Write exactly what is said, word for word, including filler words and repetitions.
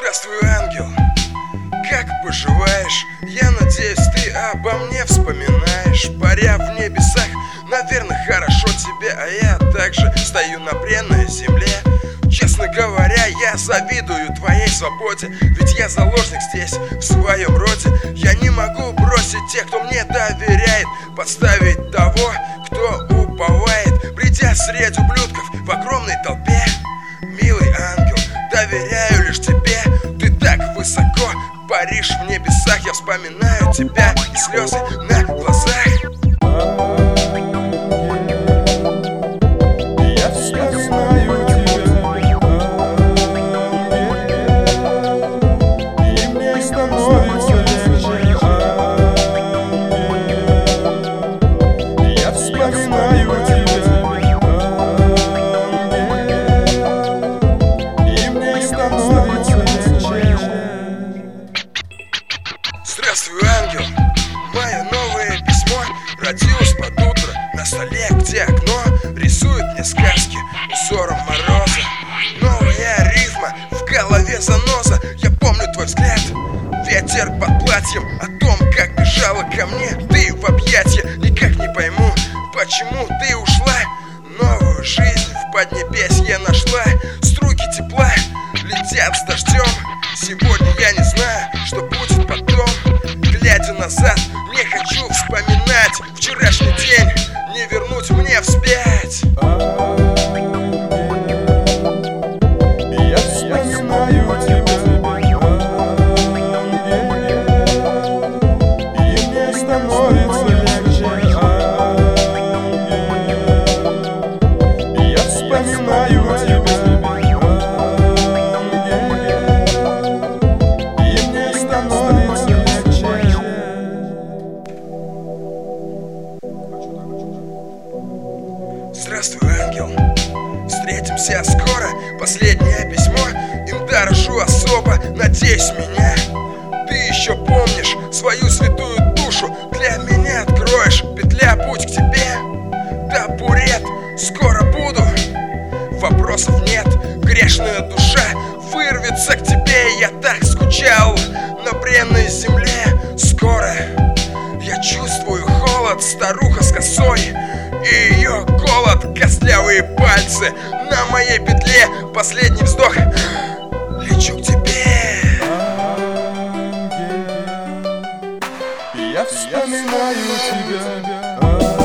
Здравствуй, ангел, как поживаешь? Я надеюсь, ты обо мне вспоминаешь. Паря в небесах, наверное, хорошо тебе, а я также стою на бренной земле. Честно говоря, я завидую твоей свободе, ведь я заложник здесь, в своем роде. Я не могу бросить тех, кто мне доверяет, подставить того, кто уповает, придя среди ублюдков в огромной толпе. Милый ангел, доверяю лишь тебе, ты так высоко паришь в небесах. Я вспоминаю тебя, и слезы на глазах. Здравствуй, ангел, мое новое письмо родилось под утро на столе, где окно рисует мне сказки узором мороза. Новая рифма в голове заноза. Я помню твой взгляд, ветер под платьем, о том, как бежала ко мне ты в объятия. Никак не пойму, почему ты ушла. Новую жизнь в Поднебесье нашла. Струйки тепла летят с дождем. Сегодня я не знаю, что будет потом. Глядя назад, не хочу вспоминать вчерашний день, не вернуть мне вспять. Я вспоминаю тебя, и мне становится легче. Я вспоминаю тебя, и мне становится легче. Здравствуй, ангел, встретимся скоро. Последнее письмо, им дорожу особо. Надеюсь, меня ты еще помнишь, свою святую душу для меня откроешь. Петля, путь к тебе, табурет, скоро буду. Вопросов нет, грешная душа вырвется к тебе. Я так скучал на бренной земле. Скоро я чувствую холод, старуха с косой и ее голод, костлявые пальцы на моей петле. Последний вздох, лечу к тебе. Я вспоминаю тебя.